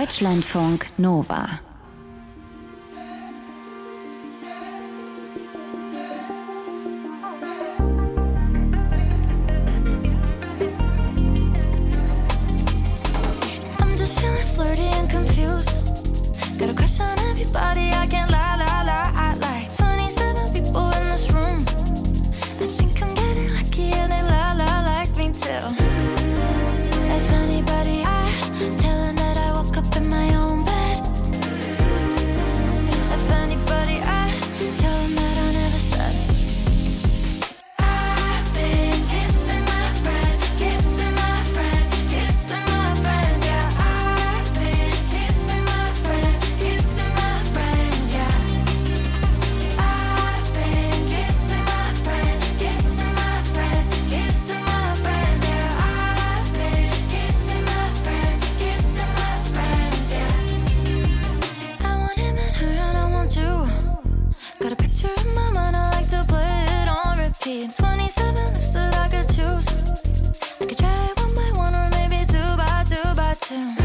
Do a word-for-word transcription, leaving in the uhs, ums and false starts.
Deutschlandfunk Nova. I'm just feeling flirty and confused. Got a crush on everybody, I can't lie, lie, lie. I like twenty-seven people in this room. I think I'm getting lucky and they lie, lie like me too. If anybody asks, tell them that I woke up in my own bed. If anybody asks, tell them that I never said. I've been kissing my friend, kissing my friend, kissing my friends, yeah. I've been kissing my friend, kissing my friends, yeah. I've been kissing my friend, kissing my friend, kissing my friends, yeah. I've been kissing my friend, kissing my friends, yeah. I want him and her and I want you. Got a picture in my mind, I like to put it on repeat. twenty-seven lips that I could choose. I could try it one by one or maybe two by two by two.